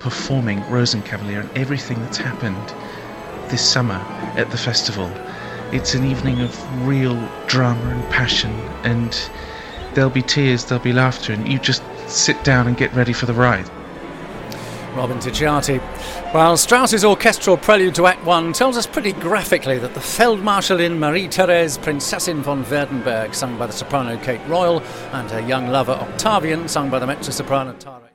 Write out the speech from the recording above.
performing Rosenkavalier and everything that's happened this summer at the festival. It's an evening of real drama and passion, and there'll be tears, there'll be laughter, and you just sit down and get ready for the ride. Robin Ticciati. While Strauss's orchestral prelude to Act 1 tells us pretty graphically that the Feldmarschallin Marie-Thérèse Prinzessin von Werdenberg, sung by the soprano Kate Royal, and her young lover Octavian, sung by the mezzo-soprano Tara